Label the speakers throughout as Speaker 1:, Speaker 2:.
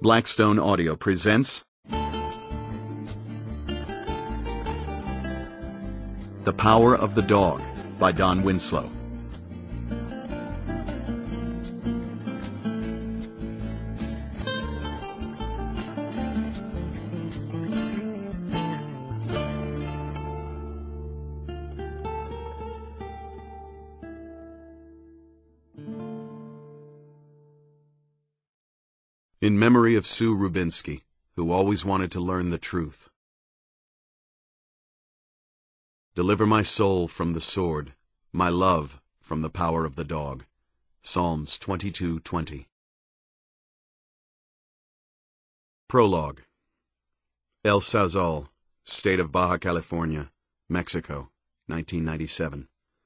Speaker 1: Blackstone Audio presents The Power of the Dog by Don Winslow. In memory of Sue Rubinsky, who always wanted to learn the truth. Deliver my soul from the sword, my love from the power of the dog. Psalms 22:20. Prologue. El Sauzal, State of Baja California, Mexico, 1997.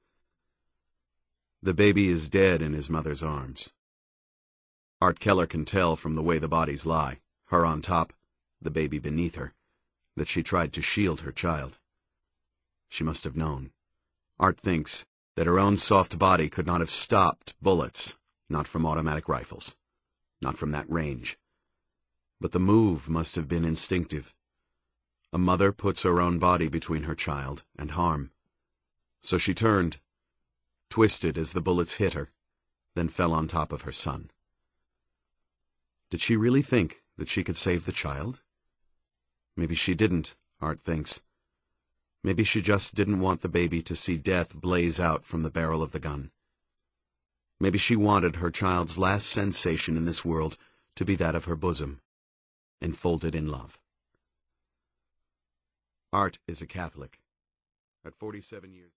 Speaker 1: The baby is dead in his mother's arms. Art Keller can tell from the way the bodies lie, her on top, the baby beneath her, that she tried to shield her child. She must have known. Art thinks that her own soft body could not have stopped bullets, not from automatic rifles, not from that range. But the move must have been instinctive. A mother puts her own body between her child and harm. So she turned, twisted as the bullets hit her, then fell on top of her son. Did she really think that she could save the child? Maybe she didn't, Art thinks. Maybe she just didn't want the baby to see death blaze out from the barrel of the gun. Maybe she wanted her child's last sensation in this world to be that of her bosom, enfolded in love. Art is a Catholic. At 47 years...